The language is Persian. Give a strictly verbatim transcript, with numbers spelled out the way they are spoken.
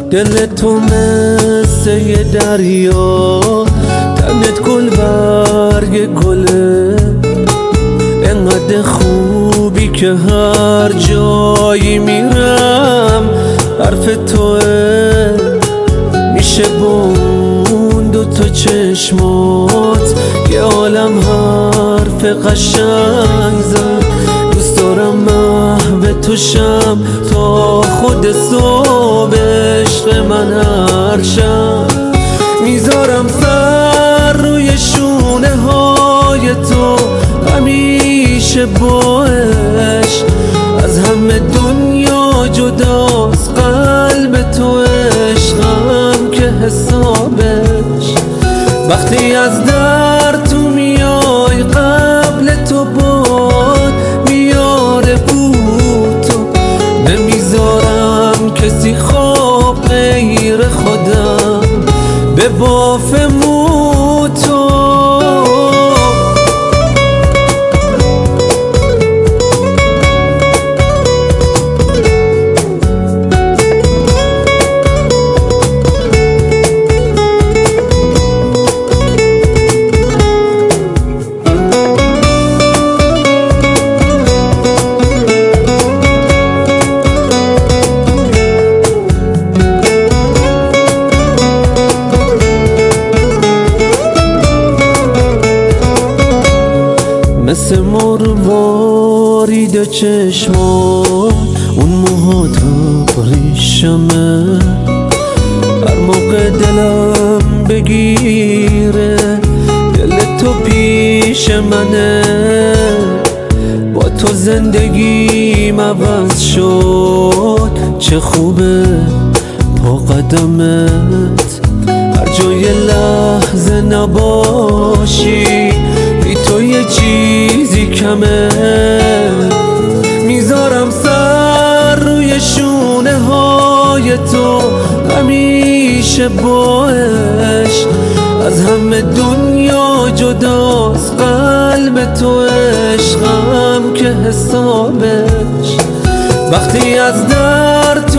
دل تو مثل یه دریا، تنت گل برگ گله، انقدر خوبی که هر جایی میرم حرف توه. میشه بون دو تا چشمات یه عالم حرف قشنگ زد. دوست دارم محو تو شم تا خود صبح عشق من هر شب. میذارم سر روی شونه های تو همیشه با عشق، از همه دنیا جداست قلب تو عشقم که حسابش. وقتی از در تو میای قبل تو باد میاره بود تو، نمیذارم کسی خواب غیر خودم به باف مو تو. مثل مروارید چشمان اون موهات ریشمه، هر موقع دلم بگیره دل تو پیش منه. با تو زندگیم عوض شد، چه خوبه پا قدمت، هر جای لحظه نباشی بی تو یه چیزی کمه. میذارم سر روی شونه های تو همیشه با عشق، از همه دنیا جداست قلب تو عشقم که حسابش. وقتی از در